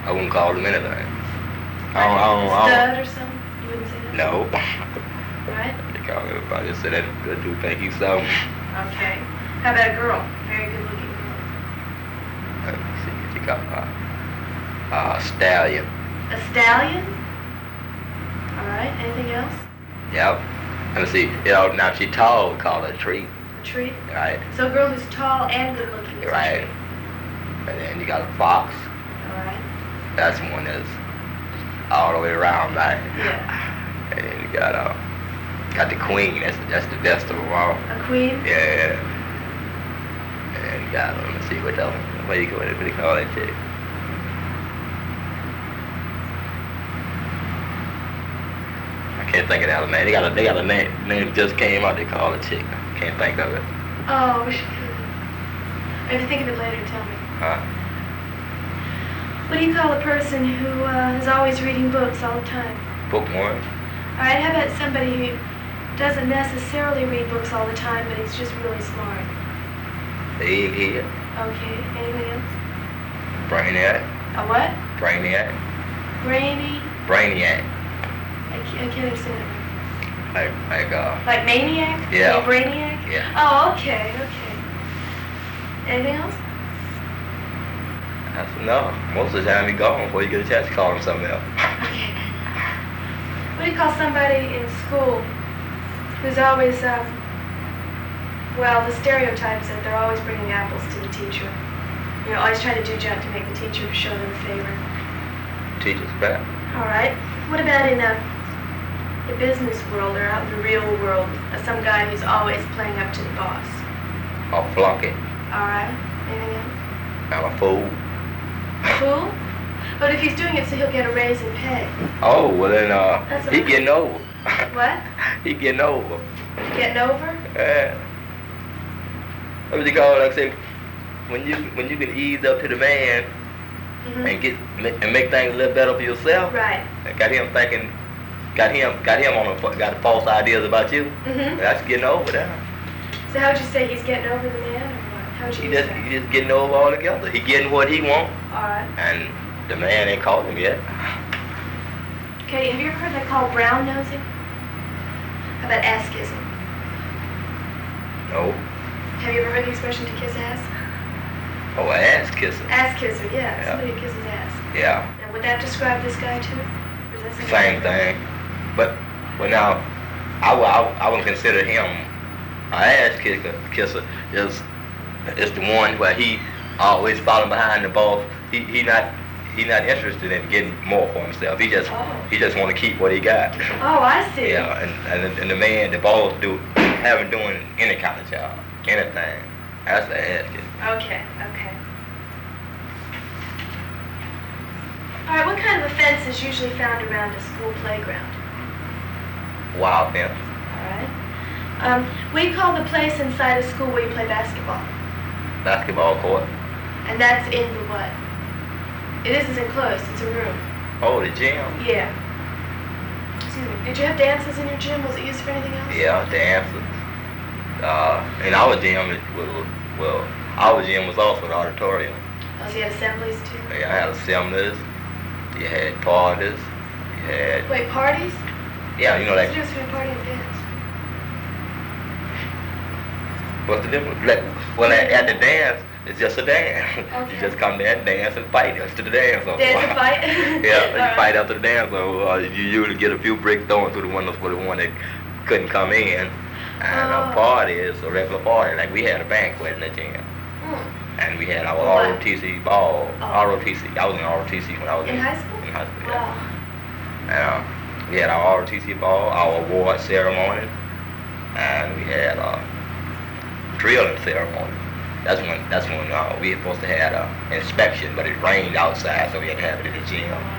I wouldn't call him anything. Stud or something? You wouldn't say that? No. Right? They call him, I just said that good dude think he's something. Okay. How about a girl? Very good looking girl. Let me see what you call her. Stallion. A stallion? Alright, anything else? Yep. Let me see. Now if she tall, we call her a tree. A tree? Right. So a girl who's tall and good looking is Right. a tree. And then you got a fox. Alright. That's one that's all the way around, right? Yeah. And then you got the queen. That's the best of them all. A queen? Yeah. And then you got, let me see what else. What do you call that chick? I can't think of the other name. They got a name just came out. They call it chick. I can't think of it. Oh, we should. Maybe think of it later. Tell me. Huh? What do you call a person who is always reading books all the time? Bookworm. All right. How about somebody who doesn't necessarily read books all the time, but he's just really smart? The egghead. Okay. Anything else? Brainiac. A what? Brainiac. Brainy. Brainiac. I can't understand it. Like maniac? Yeah. Like brainiac? Yeah. Oh, okay. Anything else? That's enough. Most of the time he gone before you get a chance to call him something else. Okay. What do you call somebody in school who's always, the stereotype is that they're always bringing apples to the teacher. You know, always trying to do junk to make the teacher show them a favor. Teacher's back. All right. What about in the business world or out in the real world? Some guy who's always playing up to the boss. Or flunky. All right. Anything else? I'm a fool. Fool? But if he's doing it so he'll get a raise in pay. Oh, well then, That's he getting over. What? He getting over. Getting over? Yeah. What would you call it? Like say, when you can ease up to the man and make things a little better for yourself. Right. Got him thinking, got the false ideas about you. Mm-hmm. That's getting over that. So how would you say he's getting over the man, or what? How would you use that? He just getting over altogether. He getting what he want, All right. and the man ain't called him yet. Okay, have you ever heard that called brown nosing? How about ass kissing? No. Have you ever heard the expression to kiss ass? Oh, ass kissing. Ass kisser, yeah. Yeah. Somebody who kisses ass. Yeah. And would that describe this guy too? Or is that something Same different? thing. But now, I would consider him an ass kisser. Is the one where he always following behind the boss. He not interested in getting more for himself. He just want to keep what he got. Oh, I see. Yeah, and the man, the boss haven't doing any kind of job, anything. That's the ass kisser. Okay. All right, what kind of offense is usually found around a school playground? Wild fence. All right. We call the place inside a school where you play basketball. Basketball court. And that's in the what? It isn't enclosed, it's a room. Oh, the gym. Yeah. Excuse me. Did you have dances in your gym? Was it used for anything else? Yeah, dances. In our gym, our gym was also an auditorium. Oh, so you had assemblies too? Yeah, I had assemblies. You had parties. You had. Wait, parties? Yeah, you know What's like. the difference between a party and dance? What's the difference? Like, well, at the dance, it's just a dance. Okay. You just come there and dance and fight after the dance. Dance and fight? Yeah, you All fight right. after the dance. So you usually get a few bricks thrown through the windows for the one that couldn't come in. And a party is a regular party. Like we had a banquet in the gym. And we had our What? ROTC ball. Oh. ROTC. I was in ROTC when I was In high school? In high school, Wow. yeah. We had our ROTC ball, our award ceremony, and we had a drilling ceremony. That's when we were supposed to have an inspection, but it rained outside, so we had to have it in the gym.